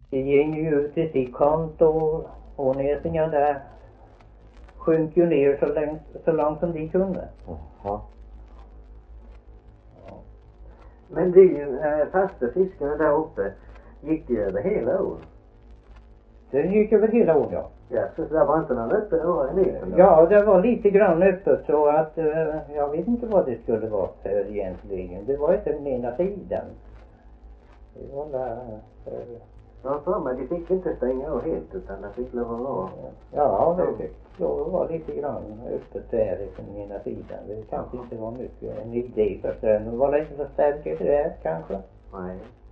De gick ju ut i sitt konto och näsingen där sjönk ju ner så långt som de kunde. Jaha. Ja. Men de fasta fiskarna där uppe, gick de över hela ån? Det gick över hela ån, ja. Ja, så det var inte någon öppen åra i mitten då? Ja, det var lite grann öppet så att jag vet inte vad det skulle vara för egentligen. Det var inte den ena sidan. Det var där Ja, för mig, de fick inte stänga av helt utan de fick lov att vara. ja, det fick lov att vara lite grann öppet där på den ena sidan. Det kanske inte var mycket en idé för strömmen. Var det inte så starkt där kanske? Nej.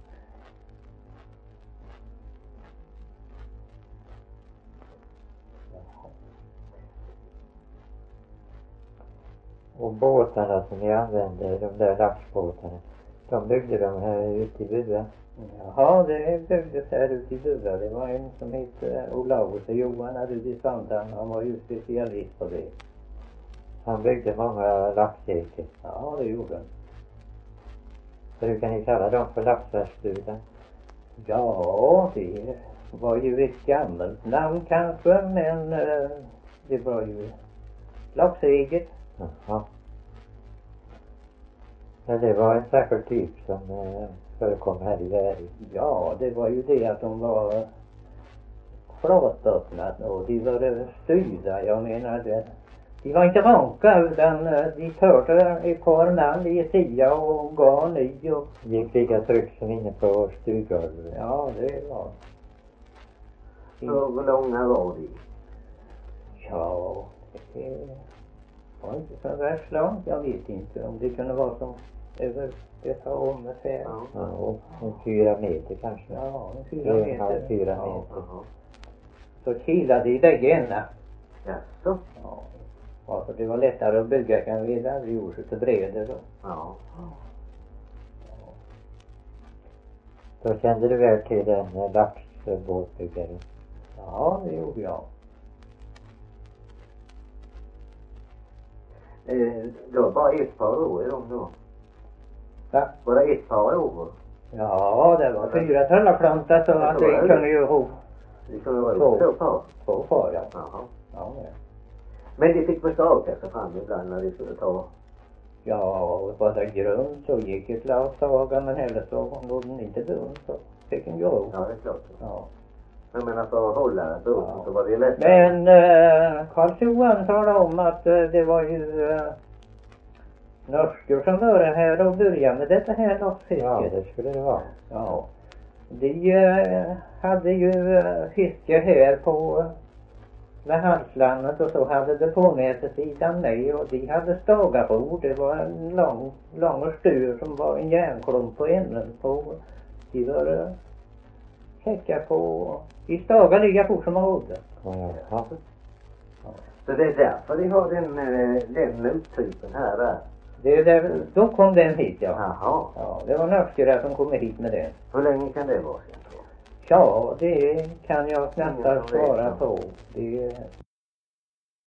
Och båtarna som ni använde, de där laxbåtarna, de byggde de här ute i Bua? Ja, det byggdes här ute i Bua. Det var en som hette Olaus och Johan hade i Sandhamn. Han var ju specialist på det. Han byggde många laxkirkor. Ja, det gjorde han. Brukar ni kalla dem för laxvärdsbuden? Ja, det var ju ett gammalt namn kanske, men det var ju laxeget. Jaha. Men det var en särskild typ som förekom här i världen. Ja, det var ju det att de var flatöppnade och de var styrda. Jag menar det. De var inte ranka utan de törde ett par man i sida och gav ny och... Gick lika tryck som inne på stuggolvet. Ja, det var... Så hur långa var de? Ja, det var inte så värst långt. Jag vet inte om det kunde vara som över detta ungefär. Ja. Ja, och 4 meter kanske. Ja, 4 meter. 4 Ja, meter. ja. Så kilade i bägge ändar. Jaså? Ja. Ja, för det var lättare att bygga kan vi där. Det gjordes lite bredare då. Ja. Då kände du väl till en laxbåtbyggare? Ja, det gjorde jag. Det var bara ett par år i dem då? Va? Var det ett par år? Ja, det var 4 trallaplantar så att vi kunde ju ha Det kunde vara två par? 2 par, ja. Jaha. Ja, ja. Men de fick väl staka sig fram ibland när de skulle ta? Ja, var det grund så gick ett lag saga, men heller så låg den inte grund så fick en gå. Ja, det är klart. Ja. Jag menar för att hålla båten Ja. så var det lättare. Men Karl Johan talade om att det var ju norskor som var här och började med detta här loppfisket. Ja, det skulle det vara. Ja. De hade ju fiske här på med Halslandet och så hade det på nätesidan med och de hade stagarbord. Det var en lång styr som var en järnklump på änden på. De var täcka på i stagar ligga på som man rodde. Ja. Så det är därför de har den nottypen här där? Det är där, då kom den hit, ja. Jaha. Ja, det var norskare som kom hit med den. Hur länge kan det vara sedan? Ja, det kan jag knappast svara på. Det